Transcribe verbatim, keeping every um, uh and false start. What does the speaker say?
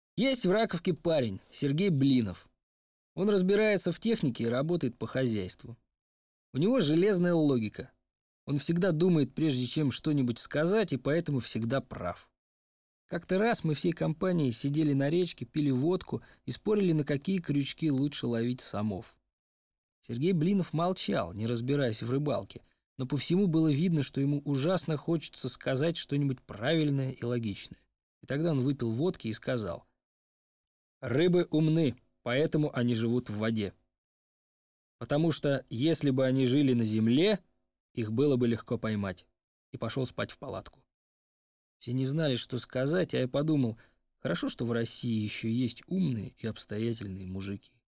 Есть в Раковке парень, Сергей Блинов. Он разбирается в технике и работает по хозяйству. У него железная логика. Он всегда думает, прежде чем что-нибудь сказать, и поэтому всегда прав. Как-то раз мы всей компанией сидели на речке, пили водку и спорили, на какие крючки лучше ловить самов. Сергей Блинов молчал, не разбираясь в рыбалке, но по всему было видно, что ему ужасно хочется сказать что-нибудь правильное и логичное. И тогда он выпил водки и сказал: «Рыбы умны, поэтому они живут в воде. Потому что если бы они жили на земле, их было бы легко поймать». И пошел спать в палатку. Все не знали, что сказать, а я подумал: хорошо, что в России еще есть умные и обстоятельные мужики.